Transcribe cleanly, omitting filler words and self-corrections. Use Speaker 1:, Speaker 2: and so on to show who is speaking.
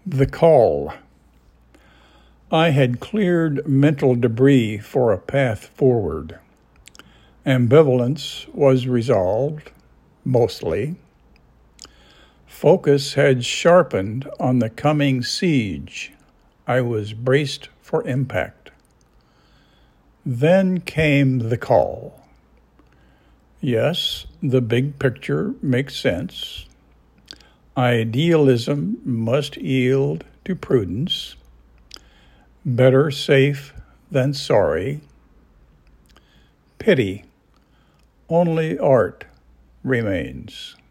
Speaker 1: The call. I had cleared mental debris for a path forward. Ambivalence was resolved, mostly. Focus had sharpened on the coming siege. I was braced for impact. Then came the call. Yes, the big picture makes sense. Idealism must yield to prudence. Better safe than sorry. Pity. Only art remains.